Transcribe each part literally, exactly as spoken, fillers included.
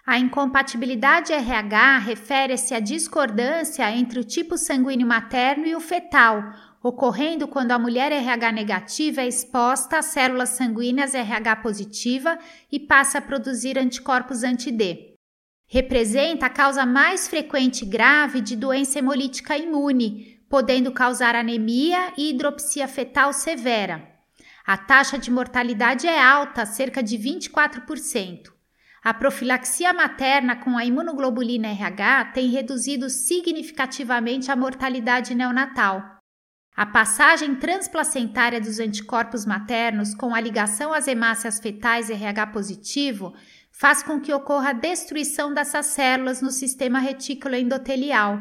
A incompatibilidade R H refere-se à discordância entre o tipo sanguíneo materno e o fetal, ocorrendo quando a mulher R H negativa é exposta a células sanguíneas R H positiva e passa a produzir anticorpos anti-D. Representa a causa mais frequente e grave de doença hemolítica imune, podendo causar anemia e hidropsia fetal severa. A taxa de mortalidade é alta, cerca de vinte e quatro por cento. A profilaxia materna com a imunoglobulina R H tem reduzido significativamente a mortalidade neonatal. A passagem transplacentária dos anticorpos maternos com a ligação às hemácias fetais R H positivo faz com que ocorra a destruição dessas células no sistema retículo endotelial.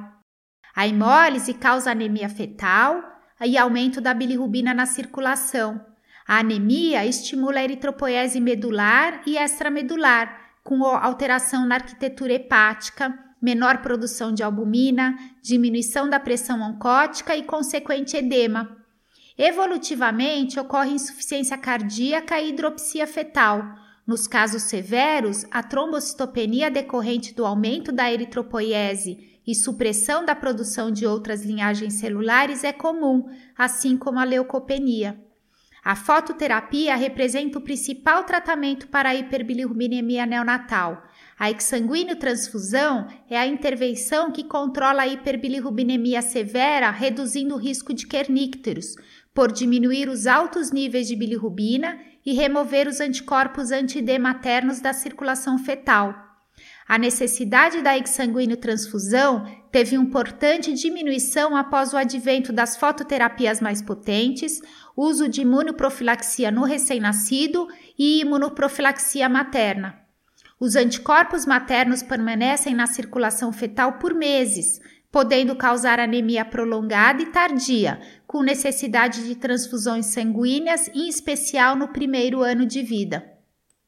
A hemólise causa anemia fetal e aumento da bilirrubina na circulação. A anemia estimula a eritropoiese medular e extramedular, com alteração na arquitetura hepática, menor produção de albumina, diminuição da pressão oncótica e consequente edema. Evolutivamente, ocorre insuficiência cardíaca e hidropsia fetal. Nos casos severos, a trombocitopenia decorrente do aumento da eritropoiese e supressão da produção de outras linhagens celulares é comum, assim como a leucopenia. A fototerapia representa o principal tratamento para a hiperbilirrubinemia neonatal. A exsanguíneo transfusão é a intervenção que controla a hiperbilirrubinemia severa, reduzindo o risco de kernícteros, por diminuir os altos níveis de bilirrubina e remover os anticorpos anti-D maternos da circulação fetal. A necessidade da exsanguíneo transfusão teve importante diminuição após o advento das fototerapias mais potentes, uso de imunoprofilaxia no recém-nascido e imunoprofilaxia materna. Os anticorpos maternos permanecem na circulação fetal por meses, podendo causar anemia prolongada e tardia, com necessidade de transfusões sanguíneas, em especial no primeiro ano de vida.